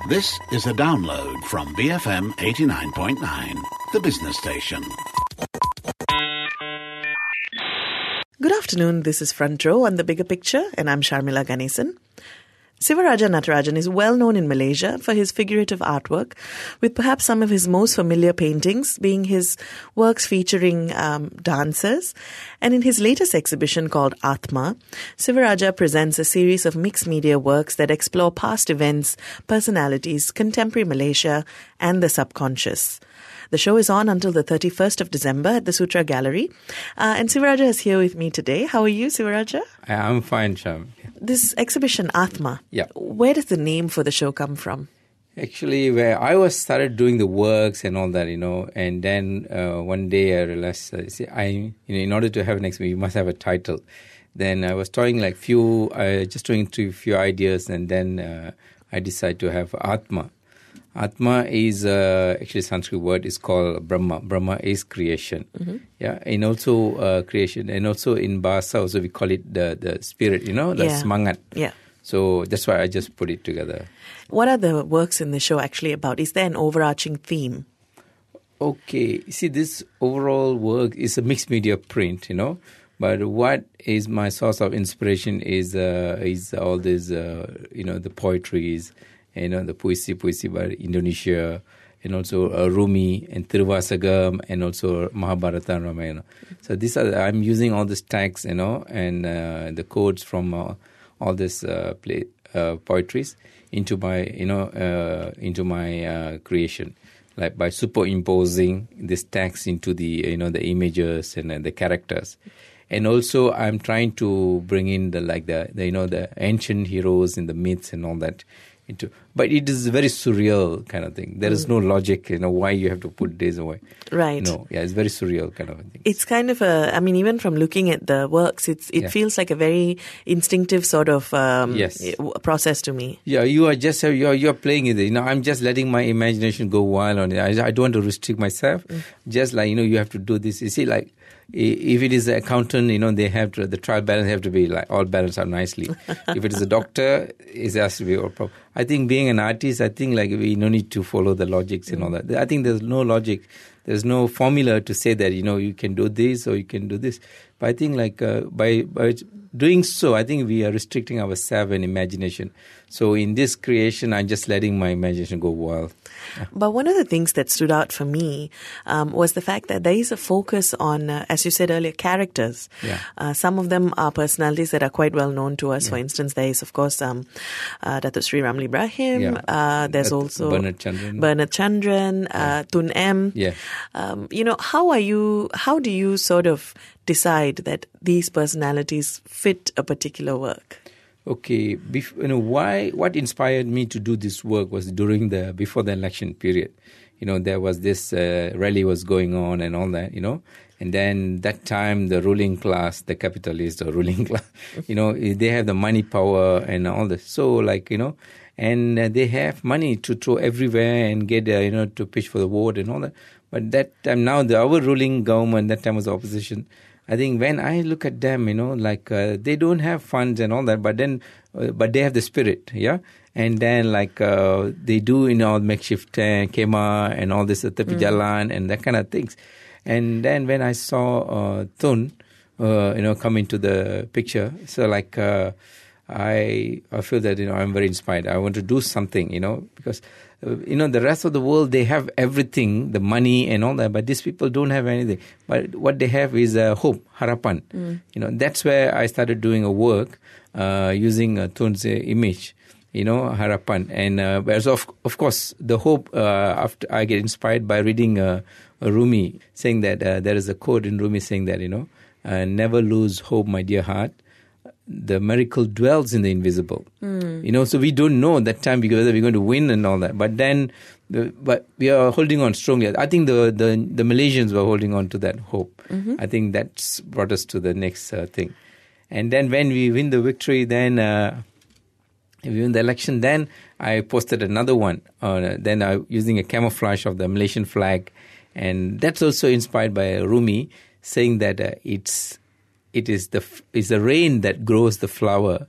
This is a download from BFM 89.9, the business station. Good afternoon, this is Front Row on The Bigger Picture, and I'm Sharmila Ganesan. Sivaraja Natarajan is well known in Malaysia for his figurative artwork, with perhaps some of his most familiar paintings being his works featuring dancers. And in his latest exhibition called Atma, Sivaraja presents a series of mixed media works that explore past events, personalities, contemporary Malaysia, and the subconscious. The show is on until the 31st of December at the Sutra Gallery. And Sivaraja is here with me today. How are you, Sivaraja? I'm fine, Sham. This exhibition, Atma, where does the name for the show come from? Actually, where I started doing the works and all that, and then one day I realized, in order to have an exhibition, you must have a title. Then I was toying few ideas, and then I decided to have Atma. Atma is actually a Sanskrit word. It's called Brahma. Brahma is creation. Mm-hmm. Yeah, and also creation, and also in Bahasa also we call it the spirit. The semangat. Yeah. So that's why I just put it together. What are the works in the show actually about? Is there an overarching theme? Okay, see, this overall work is a mixed media print. But what is my source of inspiration is all this, the poetries. The poesy by Indonesia, and also Rumi and Tiruvasagam, and also Mahabharata and Ramayana. So I'm using all these tags, and the codes from all this poetries into my creation, like by superimposing these tags into the the images and the characters. And also, I'm trying to bring in the ancient heroes and the myths and all that. But it is a very surreal kind of thing. There is no logic, why you have to put this away. Right. It's very surreal kind of a thing. It's kind of even from looking at the works, it feels like a very instinctive sort of process to me. Yeah, you are just, you're playing it. I'm just letting my imagination go wild on it. I don't want to restrict myself. Just you have to do this. You see, if it is an accountant, they have to, the trial balance have to be all balanced out nicely. If it is a doctor, it has to be all proper. I think being an artist, we no need to follow the logics and all that. I think there's no logic. There's no formula to say that, you can do this or you can do this. But I think by doing so, I think we are restricting ourselves and imagination. So in this creation, I'm just letting my imagination go wild. But one of the things that stood out for me was the fact that there is a focus on, as you said earlier, characters. Yeah. Some of them are personalities that are quite well known to us. Yeah. For instance, there is, of course, Datuk Sri Ramli Ibrahim. Yeah. There's also Bernard Chandran, Tun M. Yeah. How do you sort of decide that these personalities fit a particular work? Okay, what inspired me to do this work was before the election period. There was this rally was going on and all that, and then that time the ruling class, the capitalists or ruling class, they have the money, power and all this. So and they have money to throw everywhere and get, to pitch for the vote and all that. But that time now, our ruling government, that time was the opposition. I think when I look at them, they don't have funds and all that, but they have the spirit, yeah? And then they do, makeshift kema and all this, Tepi Jalan and that kind of things. And then when I saw Tun, come into the picture, so I feel that, I'm very inspired. I want to do something, because, the rest of the world, they have everything, the money and all that, but these people don't have anything. But what they have is hope, harapan. That's where I started doing a work using Tun's image, harapan. And of course, the hope, after I get inspired by reading Rumi, saying that there is a quote in Rumi saying that, never lose hope, my dear heart. The miracle dwells in the invisible. So we don't know that time whether we're going to win and all that. But then, but we are holding on strongly. I think the Malaysians were holding on to that hope. Mm-hmm. I think that's brought us to the next thing. And then when we win the victory, then we win the election. Then I posted another one. Then using a camouflage of the Malaysian flag, and that's also inspired by Rumi saying that it's the rain that grows the flower,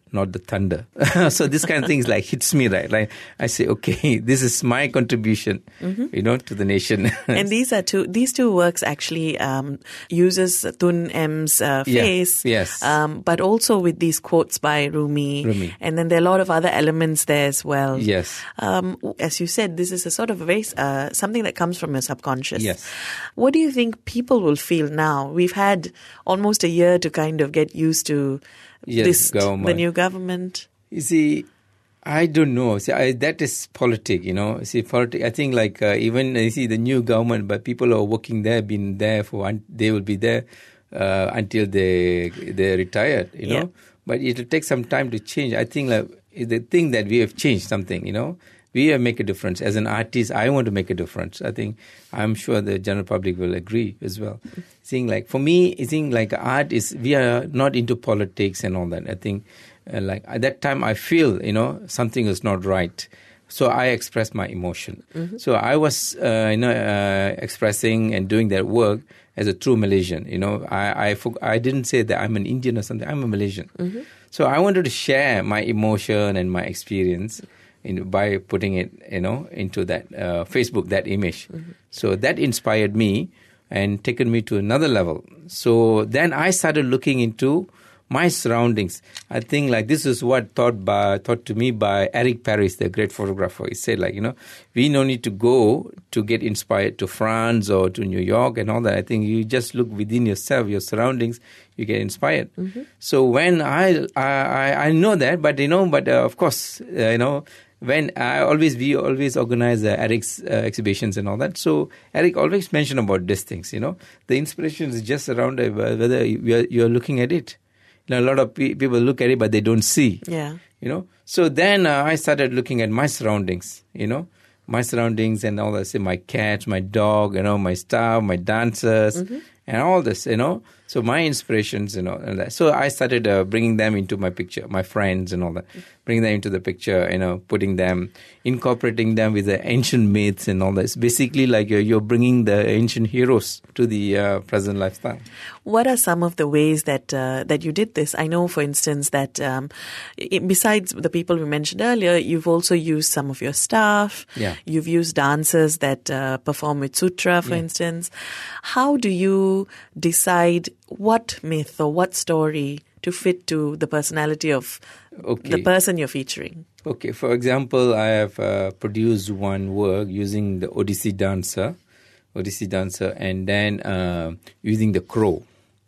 not the thunder. So this kind of things like hits me, right? Like I say, okay, this is my contribution, to the nation. And these two works actually uses Tun M's face, yes. But also with these quotes by Rumi. And then there are a lot of other elements there as well. Yes. As you said, this is a sort of a very something that comes from your subconscious. Yes. What do you think people will feel now? We've had almost a year to kind of get used to the new government. You see, I don't know. See, that is politics, See, politics. I think like even you see the new government, but people are working there, been there they will be there until they're retired, know. But it will take some time to change. I think like the thing that we have changed something, We have make a difference. As an artist, I want to make a difference. I'm sure the general public will agree as well. For me, I think like art is, we are not into politics and all that. I think like at that time I feel, something is not right. So I express my emotion. So I was, expressing and doing that work as a true Malaysian. I didn't say that I'm an Indian or something. I'm a Malaysian. So I wanted to share my emotion and my experience by putting it, into that Facebook, that image. So that inspired me and taken me to another level. So then I started looking into my surroundings. I think like this is what taught to me by Eric Paris, the great photographer. He said like, we no need to go to get inspired to France or to New York and all that. I think you just look within yourself, your surroundings, you get inspired. So when I know that, but of course, when we always organize Eric's exhibitions and all that. So Eric always mentioned about these things, The inspiration is just around whether you're looking at it. A lot of people look at it, but they don't see. Yeah. So then I started looking at my surroundings, my surroundings and all that. Say my cats, my dog, my staff, my dancers, and all this, So my inspirations, and that. So I started bringing them into my picture, my friends and all that, bringing them into the picture, putting them, incorporating them with the ancient myths and all that. It's basically like you're bringing the ancient heroes to the present lifestyle. What are some of the ways that you did this? I know, for instance, that besides the people we mentioned earlier, you've also used some of your staff. Yeah. You've used dancers that perform with sutra, for instance. How do you decide what myth or what story to fit to the personality of the person you're featuring? Okay, for example, I have produced one work using the Odissi dancer, and then using the crow.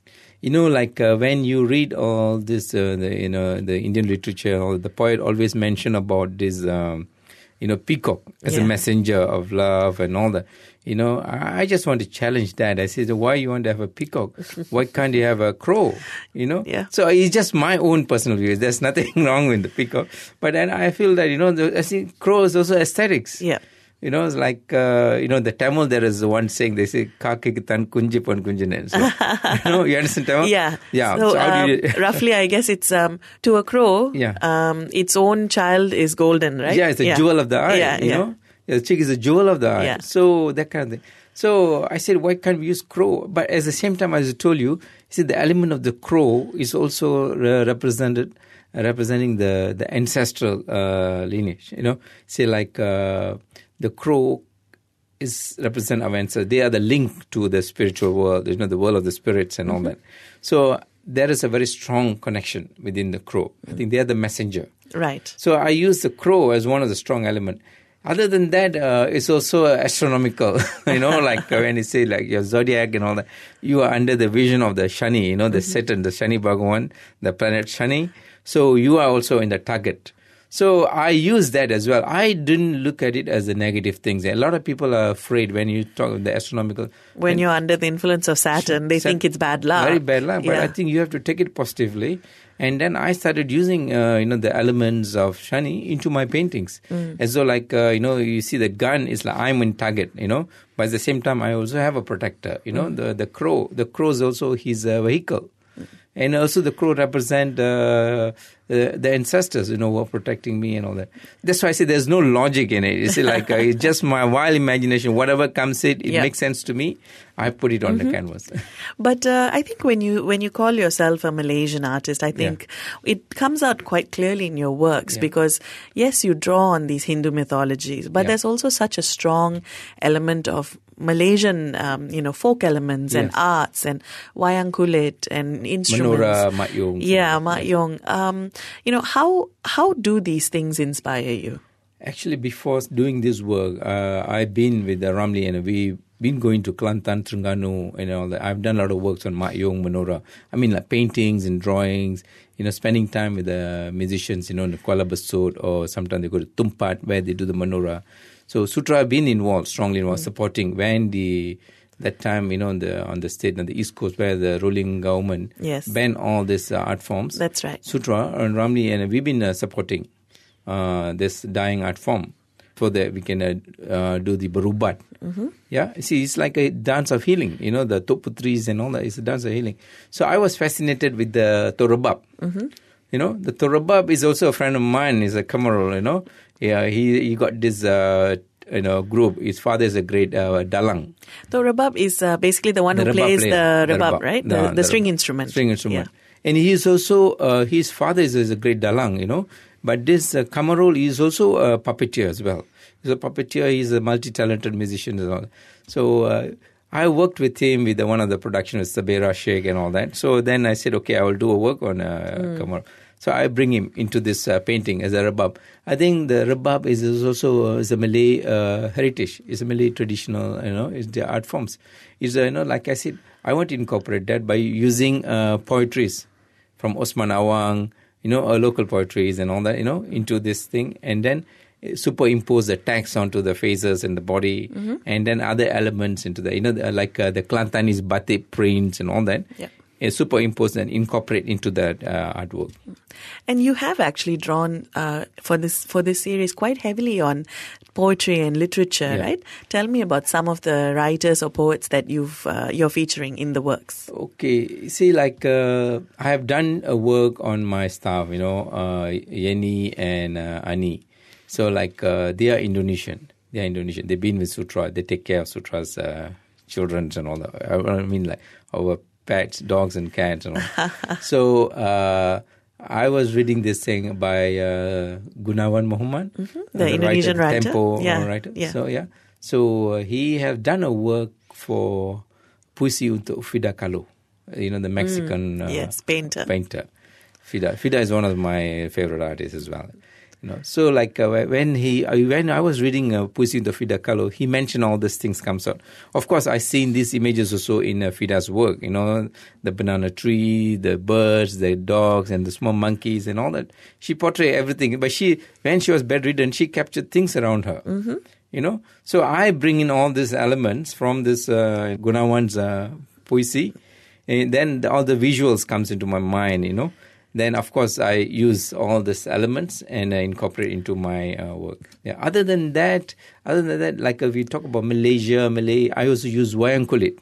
When you read all this, the Indian literature, the poet always mention about this, peacock as a messenger of love and all that. I just want to challenge that. I said, why you want to have a peacock? Why can't you have a crow? Yeah. So it's just my own personal view. There's nothing wrong with the peacock. But then I feel that, I think crow is also aesthetics. Yeah. It's like, the Tamil, there is one saying, they say, kakikitan kunji pon kunjinen. So, you understand Tamil? Yeah. Yeah. So, how do you... roughly, I guess it's, to a crow, its own child is golden, right? Yeah, it's a jewel of the eye, you know? The chick is a jewel of the eye. Yeah. So, that kind of thing. So, I said, why can't we use crow? But at the same time, as I told you, the element of the crow is also representing the ancestral lineage, Say like... the crow is represent our ancestors. They are the link to the spiritual world, the world of the spirits and all that. So there is a very strong connection within the crow. I think they are the messenger. Right. So I use the crow as one of the strong elements. Other than that, it's also astronomical. Like when you say like your zodiac and all that, you are under the vision of the Shani, the Saturn, the Shani Bhagavan, the planet Shani. So you are also in the target. So I use that as well. I didn't look at it as the negative things. A lot of people are afraid when you talk of the astronomical. When you're under the influence of Saturn, they think it's bad luck. Very bad luck. But I think you have to take it positively. And then I started using, the elements of Shani into my paintings. As though like, you see the gun is like I'm in target, But at the same time, I also have a protector, the crow. The crow is also his vehicle. And also the crow represent the ancestors, who are protecting me and all that. That's why I say there's no logic in it. It's like it's just my wild imagination. Whatever comes it makes sense to me. I put it on the canvas. But I think when you call yourself a Malaysian artist, I think it comes out quite clearly in your works because, yes, you draw on these Hindu mythologies, but there's also such a strong element of Malaysian, folk elements and arts and wayang kulit and instruments. Menora, Mak Yong. Yeah, Mak Yong. How do these things inspire you? Actually, before doing this work, I've been with Ramli and we've been going to Kelantan, Terengganu and all that. I've done a lot of works on Mak Yong, Menora. I mean, like paintings and drawings, spending time with the musicians, in Kuala Besut, or sometimes they go to Tumpat where they do the Menora. So Sutra have been involved, strongly involved, supporting when that time, on the state, on the East Coast, where the ruling government banned all these art forms. That's right. Sutra and Ramli, and we've been supporting this dying art form so that we can do the Berubat. Yeah, see, it's like a dance of healing. The Tok Putris and all that is a dance of healing. So I was fascinated with the Torabab. The Torabab is also a friend of mine. He's a Kamarul, Yeah, he got this, group. His father is a great dalang. Torabab is basically the one who plays the rebab, right? The string instrument. String instrument. Yeah. And he is also, his father is a great dalang, But this Kamarul is also a puppeteer as well. He's a puppeteer. He's a multi-talented musician as well. So I worked with him with one of the production with Sabera Sheikh and all that. So then I said, okay, I will do a work on Kamarul. So I bring him into this painting as a rebab. I think the rebab is also is a Malay heritage. It's a Malay traditional, it's the art forms. It's like I said, I want to incorporate that by using poetries from Osman Awang, local poetries and all that, into this thing, and then superimpose the text onto the faces and the body, and then other elements into the, like the Kelantanese batik prints and all that. Yeah. Superimpose and incorporate into that artwork. And you have actually drawn for this series quite heavily on poetry and literature, right? Tell me about some of the writers or poets that you're featuring in the works. Okay, see, like I have done a work on my staff, Yeni and Ani. So like they are Indonesian. They've been with Sutra. They take care of Sutra's children and all that. I mean, like our pets, dogs and cats and all. So I was reading this thing by Gunawan Muhammad, the Indonesian writer. Tempo writer. Yeah. So he have done a work for Puisi untuk Frida Kahlo, the Mexican painter. Frida is one of my favorite artists as well. So like when I was reading Puisi untuk Frida Kahlo, he mentioned all these things comes out. Of course, I seen these images also in Frida's work. The banana tree, the birds, the dogs, and the small monkeys, and all that. She portrayed everything. But when she was bedridden, she captured things around her. So I bring in all these elements from this Gunawan's Puisi, and then all the visuals comes into my mind. Then, of course, I use all these elements and I incorporate into my work. Yeah. Other than that, like if we talk about Malay, I also use wayang kulit.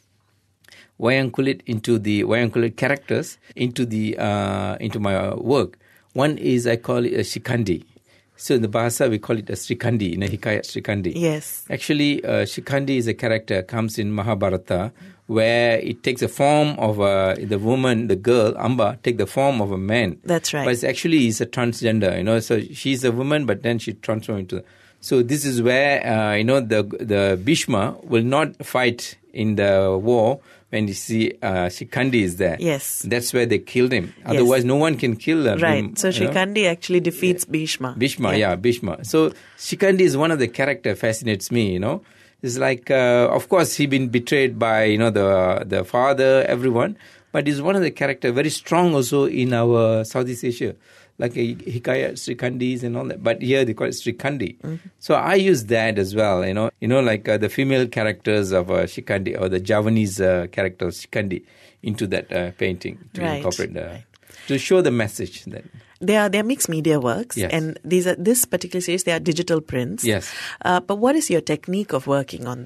Wayang kulit into the wayang kulit characters into my work. One is I call it a Shikandi. So in the Bahasa, we call it a Srikandi, in a Hikayat Srikandi. Yes. Actually, Shikandi is a character, comes in Mahabharata, where it takes the form of the woman, the girl, Amba, take the form of a man. That's right. But it's actually is a transgender, so she's a woman, but then she transforms into... So this is where, the Bhishma will not fight in the war when you see Shikandi is there. Yes. That's where they killed him. Otherwise, no one can kill him. Right. So Shikandi actually defeats Bhishma. Bhishma. So Shikandi is one of the character fascinates me, It's like, of course, he been betrayed by, the father, everyone. But he's one of the character, very strong also in our Southeast Asia. Like Hikayat, Srikandis and all that. But here they call it Srikandi. Mm-hmm. So I use that as well, like the female characters of Shikandi or the Javanese character of Shikandi into that painting to incorporate to show the message that... They are mixed media works, and this particular series, they are digital prints. Yes. But what is your technique of working on them?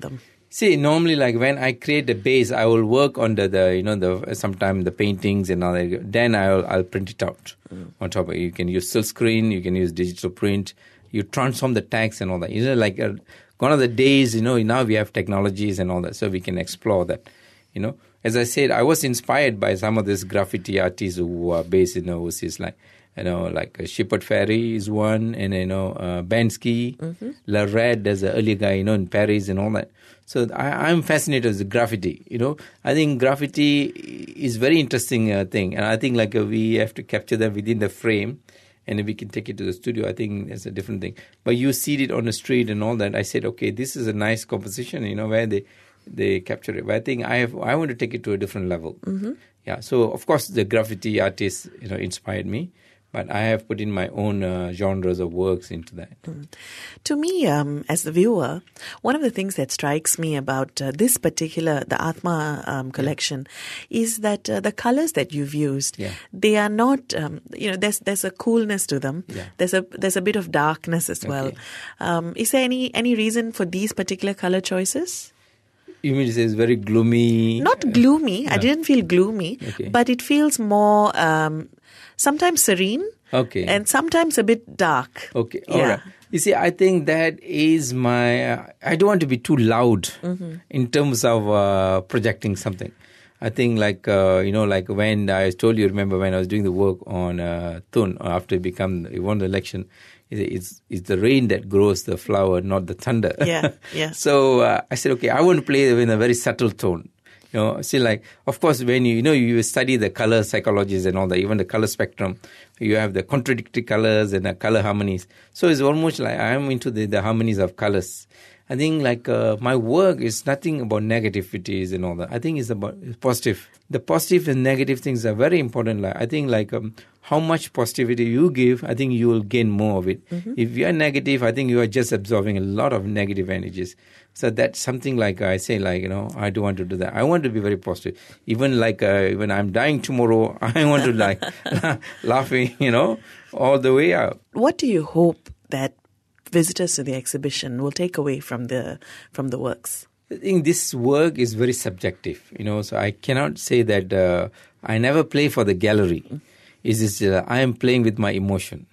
See, normally, like when I create a base, I will work on sometimes the paintings and all that. Then I'll print it out on top of it. You can use silk screen, you can use digital print. You transform the text and all that. One of the days, now we have technologies and all that, so we can explore that. As I said, I was inspired by some of these graffiti artists who are based in overseas, like Shepard Fairey is one, and Banksy, La Red, there's an earlier guy, in Paris and all that. So I'm fascinated with graffiti. I think graffiti is very interesting thing, and I think we have to capture them within the frame, and if we can take it to the studio, I think that's a different thing. But you see it on the street and all that. I said, okay, this is a nice composition, where they capture it. But I think I want to take it to a different level. Yeah. So of course the graffiti artists, inspired me. But I have put in my own genres of works into that. To me, as the viewer, one of the things that strikes me about this particular, the Atma collection, is that the colors that you've used, they are not, there's a coolness to them. Yeah. There's a bit of darkness as well. Is there any reason for these particular color choices? You mean to say it's very gloomy? Not gloomy. I didn't feel gloomy. Okay. But it feels more... sometimes serene, and sometimes a bit dark. Okay, all right. You see, I think that is I don't want to be too loud in terms of projecting something. I think like when I told you, remember when I was doing the work on Thun, after he won the election, it's the rain that grows the flower, not the thunder. Yeah. So I said, okay, I want to play in a very subtle tone. Of course, when you study the color psychologies and all that, even the color spectrum, you have the contradictory colors and the color harmonies. So it's almost like I'm into the harmonies of colors. I think my work is nothing about negativities and all that. I think it's about positive. The positive and negative things are very important. I think how much positivity you give, I think you will gain more of it. If you are negative, I think you are just absorbing a lot of negative energies. So that's something I say, I don't want to do that. I want to be very positive. Even when I'm dying tomorrow, I want to laughing, all the way out. What do you hope that visitors to the exhibition will take away from the works? I think this work is very subjective, so I cannot say that I never play for the gallery. It's just I am playing with my emotion.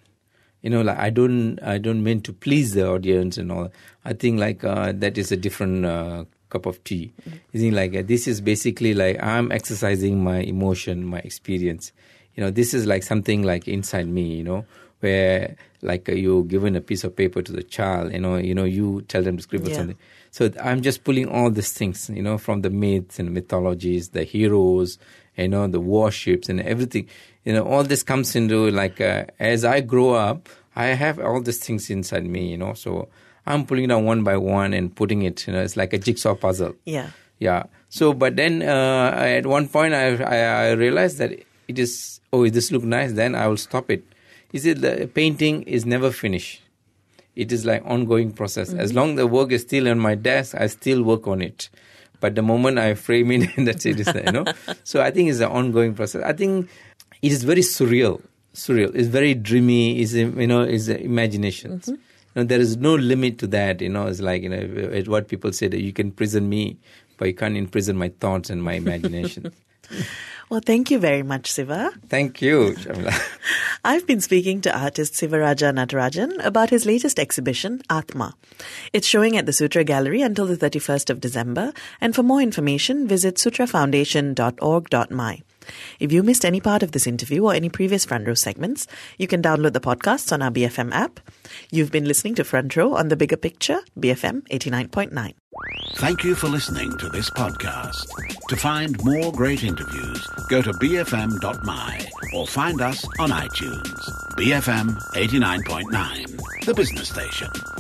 I don't mean to please the audience and all. I think that is a different cup of tea. I think this is basically I'm exercising my emotion, my experience. This is something inside me, where you're given a piece of paper to the child, you tell them to scribble something. So I'm just pulling all these things, from the myths and mythologies, the heroes, the warships and everything. All this comes into as I grow up, I have all these things inside me, so I'm pulling it out one by one and putting it, it's like a jigsaw puzzle. Yeah. Yeah. So, but then at one point I realized that it is, this look nice, then I will stop it. The painting is never finished. It is ongoing process. As long as the work is still on my desk, I still work on it. But the moment I frame it, that's it. So I think it's an ongoing process. I think it is very surreal. It's very dreamy. It's imagination. There is no limit to that. It's what people say that you can prison me, but you can't imprison my thoughts and my imagination. Well, thank you very much, Siva. Thank you, Sharmila. I've been speaking to artist Sivaraja Natarajan about his latest exhibition, Atma. It's showing at the Sutra Gallery until the 31st of December, and for more information, visit sutrafoundation.org.my. If you missed any part of this interview or any previous Front Row segments, you can download the podcasts on our BFM app. You've been listening to Front Row on The Bigger Picture, BFM 89.9. Thank you for listening to this podcast. To find more great interviews, go to bfm.my or find us on iTunes. BFM 89.9, the business station.